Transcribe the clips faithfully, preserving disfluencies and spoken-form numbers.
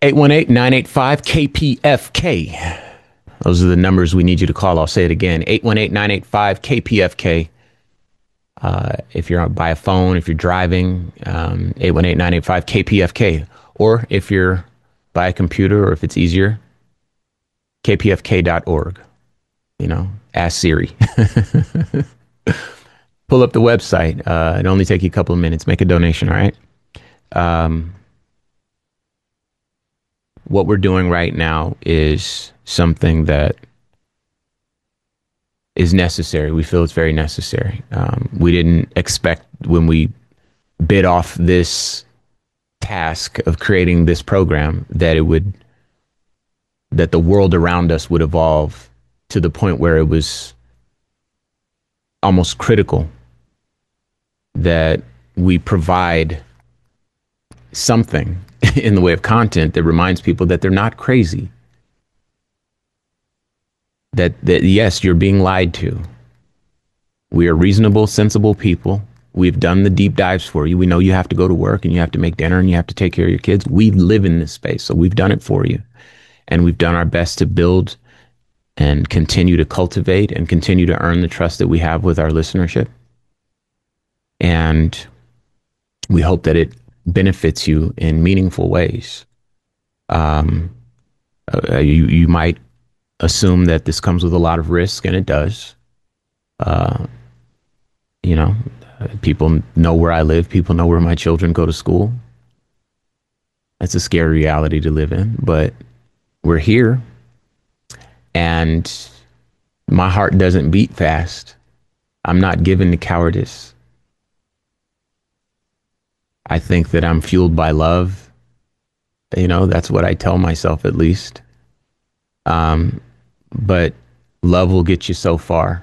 eight one eight, nine eight five, K P F K. Those are the numbers we need you to call. I'll say it again. eight one eight, nine eight five, K P F K. Uh, if you're by a phone, if you're driving, um, eight one eight, nine eight five, K P F K. Or if you're by a computer, or if it's easier, K P F K dot org. You know, ask Siri. Pull up the website. Uh, it'll only take you a couple of minutes. Make a donation, all right? Um, what we're doing right now is something that is necessary. We feel it's very necessary. Um, we didn't expect when we bid off this task of creating this program that it would, that the world around us would evolve to the point where it was almost critical that we provide something in the way of content that reminds people that they're not crazy. That, that yes, you're being lied to. We are reasonable, sensible people. We've done the deep dives for you. We know you have to go to work and you have to make dinner and you have to take care of your kids. We live in this space, so we've done it for you. And we've done our best to build and continue to cultivate and continue to earn the trust that we have with our listenership. And we hope that it benefits you in meaningful ways. Um, uh, you, you might assume that this comes with a lot of risk, and it does. Uh, you know, people know where I live. People know where my children go to school. That's a scary reality to live in, but we're here, and my heart doesn't beat fast. I'm not given to cowardice. I think that I'm fueled by love. You know, that's what I tell myself, at least. Um, but love will get you so far.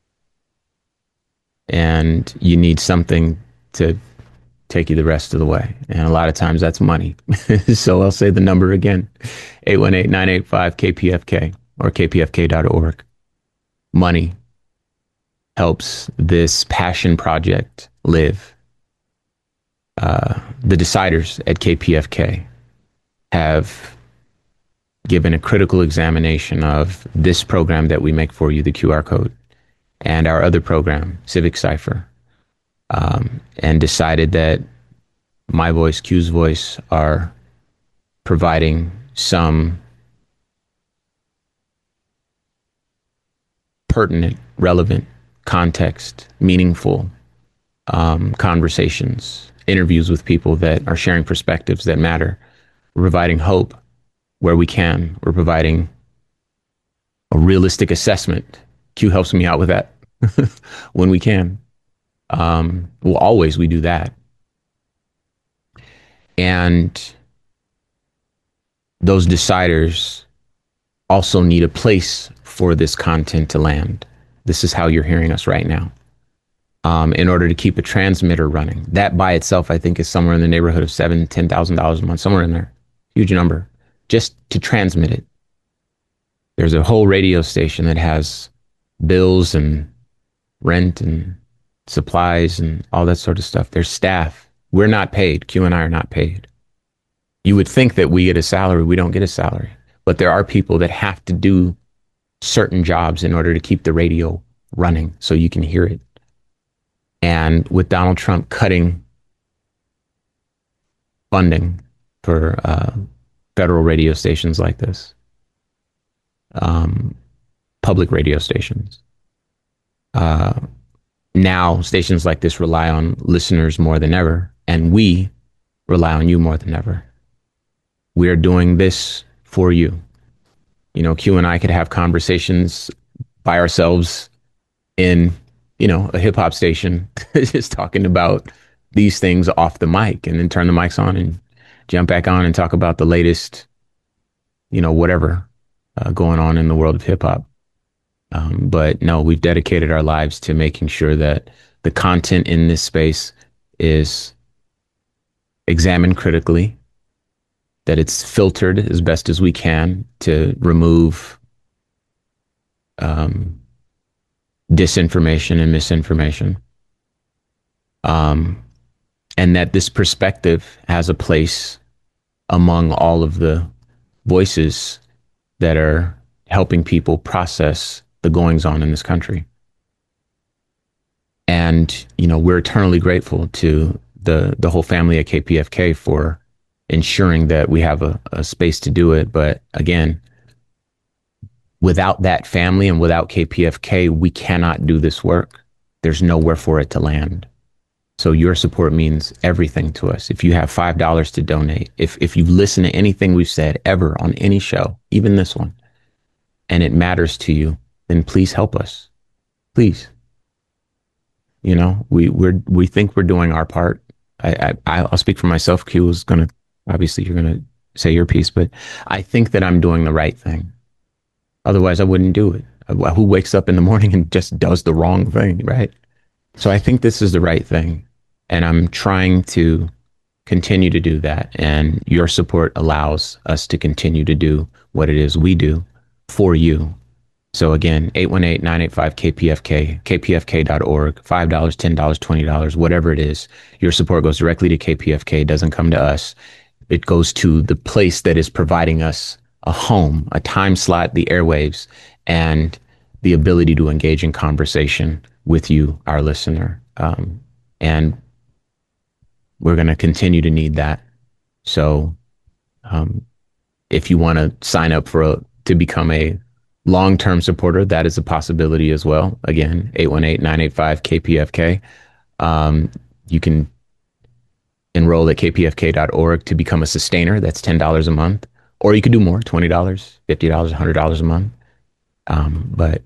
And you need something to take you the rest of the way. And a lot of times that's money. So I'll say the number again, eight one eight, nine eight five, K P F K or K P F K dot org. Money helps this passion project live. Uh, the deciders at K P F K have given a critical examination of this program that we make for you, the Q R code, and our other program, Civic Cipher, um, and decided that my voice, Q's voice, are providing some pertinent, relevant, context, meaningful um, conversations, interviews with people that are sharing perspectives that matter. We're providing hope where we can. We're providing a realistic assessment. Q helps me out with that when we can. Um, well, always we do that. And those deciders also need a place for this content to land. This is how you're hearing us right now. Um, in order to keep a transmitter running. That by itself, I think, is somewhere in the neighborhood of seven, ten thousand dollars a month, somewhere in there. Huge number, just to transmit it. There's a whole radio station that has bills and rent and supplies and all that sort of stuff. There's staff. We're not paid. Q and I are not paid. You would think that we get a salary. We don't get a salary. But there are people that have to do certain jobs in order to keep the radio running so you can hear it. And with Donald Trump cutting funding for uh, federal radio stations like this, um, public radio stations, uh, now stations like this rely on listeners more than ever, and we rely on you more than ever. We are doing this for you. You know, Q and I could have conversations by ourselves in, you know, a hip hop station, just talking about these things off the mic, and then turn the mics on and jump back on and talk about the latest, you know, whatever uh, going on in the world of hip hop. Um, but no, we've dedicated our lives to making sure that the content in this space is examined critically, that it's filtered as best as we can to remove um, disinformation and misinformation. Um, and that this perspective has a place among all of the voices that are helping people process the goings on in this country. And, you know, we're eternally grateful to the, the whole family at K P F K for ensuring that we have a, a space to do it. But again, without that family and without K P F K, we cannot do this work. There's nowhere for it to land. So your support means everything to us. If you have five dollars to donate, if, if you listen to anything we've said ever on any show, even this one, and it matters to you, then please help us. Please. You know, we we're we think we're doing our part. I, I I'll speak for myself. Q is gonna, obviously you're gonna say your piece, but I think that I'm doing the right thing. Otherwise, I wouldn't do it. Who wakes up in the morning and just does the wrong thing, right? So I think this is the right thing, and I'm trying to continue to do that. And your support allows us to continue to do what it is we do for you. So again, eight one eight, nine eight five, K P F K, K P F K dot org, five dollars, ten dollars, twenty dollars, whatever it is. Your support goes directly to K P F K, doesn't come to us. It goes to the place that is providing us a home, a time slot, the airwaves, and the ability to engage in conversation with you, our listener. Um, and we're going to continue to need that. So um, if you want to sign up for a, to become a long-term supporter, that is a possibility as well. Again, eight one eight, nine eight five, K P F K. Um, you can enroll at K P F K dot org to become a sustainer. That's ten dollars a month. Or you could do more, twenty dollars, fifty dollars, one hundred dollars a month. Um, but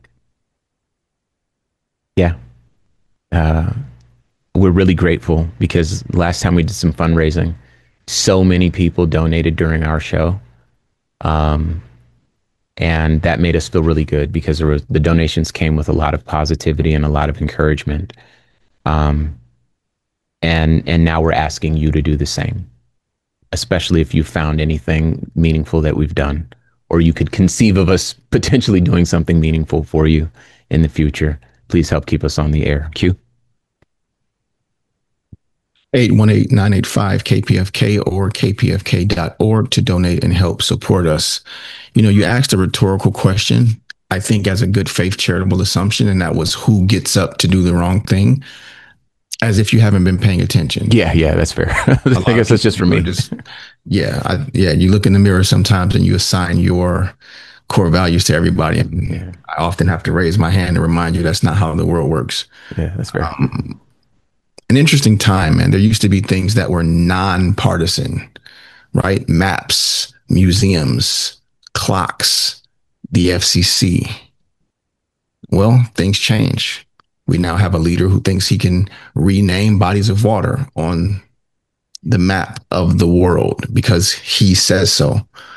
yeah, uh, we're really grateful because last time we did some fundraising, so many people donated during our show. Um, and that made us feel really good because there was, the donations came with a lot of positivity and a lot of encouragement. Um, and, and now we're asking you to do the same, especially if you found anything meaningful that we've done, or you could conceive of us potentially doing something meaningful for you in the future. Please help keep us on the air. Q. eight one eight, nine eight five, K P F K or K P F K dot org to donate and help support us. You know, you asked a rhetorical question, I think as a good faith charitable assumption, and that was who gets up to do the wrong thing, as if you haven't been paying attention. Yeah, yeah, that's fair. I guess that's just for me. Just, yeah, I, yeah, you look in the mirror sometimes and you assign your core values to everybody. And yeah. I often have to raise my hand and remind you that's not how the world works. Yeah, that's fair. Um, an interesting time, man. There used to be things that were nonpartisan, right? Maps, museums, clocks, the F C C. Well, things change. We now have a leader who thinks he can rename bodies of water on the map of the world because he says so.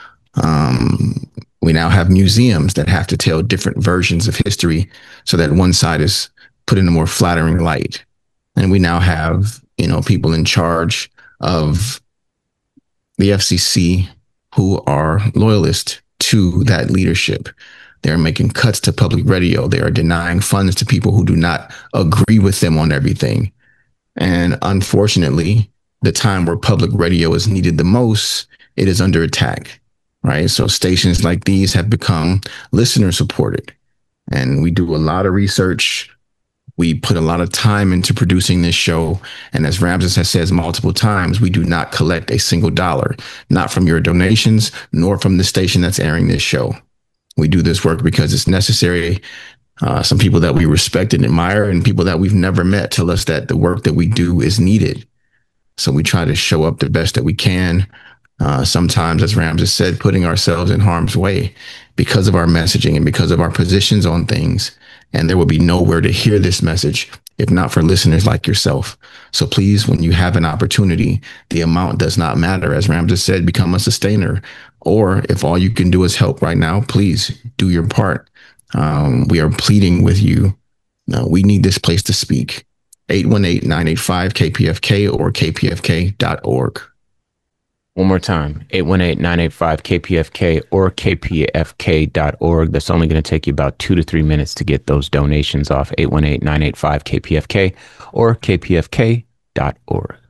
Um, we now have museums that have to tell different versions of history so that one side is put in a more flattering light. And we now have, you know, people in charge of the F C C who are loyalist to that leadership. They're making cuts to public radio. They are denying funds to people who do not agree with them on everything. And unfortunately, the time where public radio is needed the most, it is under attack, right? So stations like these have become listener supported. And we do a lot of research. We put a lot of time into producing this show. And as Ramses has said multiple times, we do not collect a single dollar, not from your donations, nor from the station that's airing this show. We do this work because it's necessary. Uh, some people that we respect and admire and people that we've never met tell us that the work that we do is needed. So we try to show up the best that we can. Uh, sometimes, as Ramses said, putting ourselves in harm's way because of our messaging and because of our positions on things. And there will be nowhere to hear this message if not for listeners like yourself. So please, when you have an opportunity, the amount does not matter. As Ramses said, become a sustainer. Or if all you can do is help right now, please do your part. Um, we are pleading with you. No, we need this place to speak. eight one eight, nine eight five, K P F K or K P F K dot org. One more time, eight one eight, nine eight five, K P F K or K P F K dot org. That's only going to take you about two to three minutes to get those donations off. eight one eight, nine eight five, K P F K or K P F K dot org.